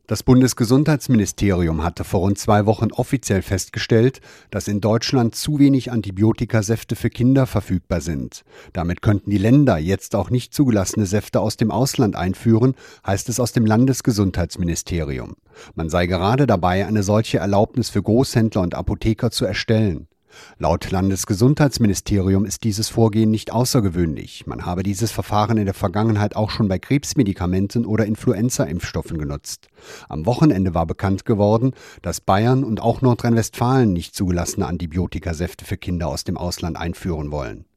Das Bundesgesundheitsministerium hatte vor rund 2 Wochen offiziell festgestellt, dass in Deutschland zu wenig Antibiotikasäfte für Kinder verfügbar sind. Damit könnten die Länder jetzt auch nicht zugelassene Säfte aus dem Ausland einführen, heißt es aus dem Landesgesundheitsministerium. Man sei gerade dabei, eine solche Erlaubnis für Großhändler und Apotheker zu erstellen. Laut Landesgesundheitsministerium ist dieses Vorgehen nicht außergewöhnlich. Man habe dieses Verfahren in der Vergangenheit auch schon bei Krebsmedikamenten oder Influenza-Impfstoffen genutzt. Am Wochenende war bekannt geworden, dass Bayern und auch Nordrhein-Westfalen nicht zugelassene Antibiotikasäfte für Kinder aus dem Ausland einführen wollen.